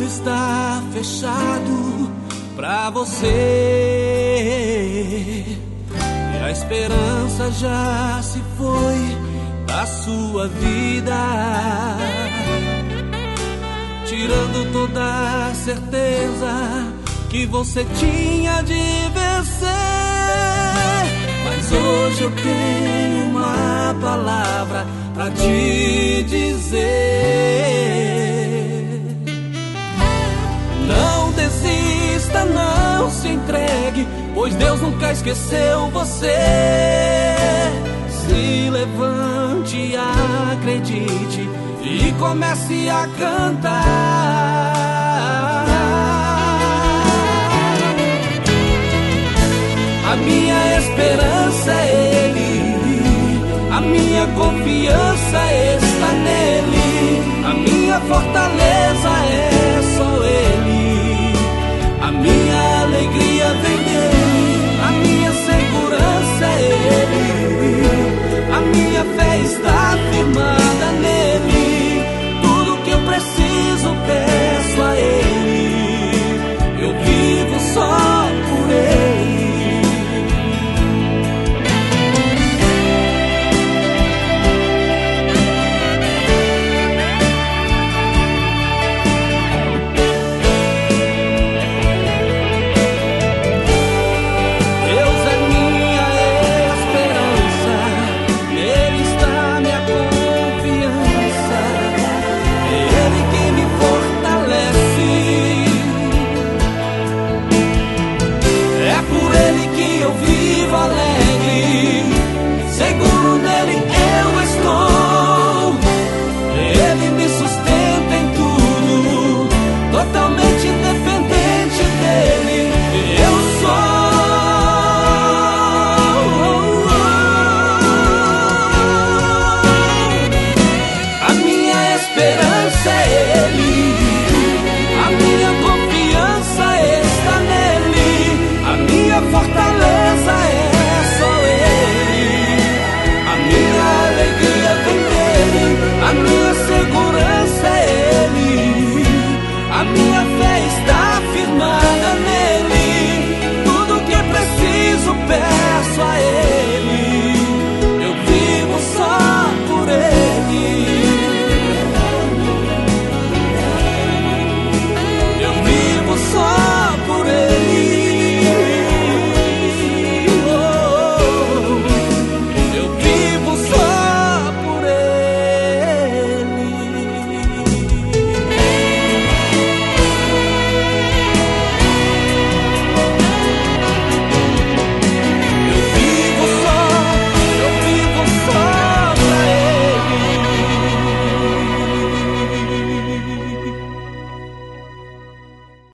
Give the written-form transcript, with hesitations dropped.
está fechado pra você, e a esperança já se foi da sua vida, tirando toda a certeza que você tinha de vencer. Mas hoje eu tenho uma palavra pra te dizer: não desista, não se entregue, pois Deus nunca esqueceu você. Se levante, acredite e comece a cantar. A minha esperança é Ele, a minha confiança está nele, a minha fortaleza é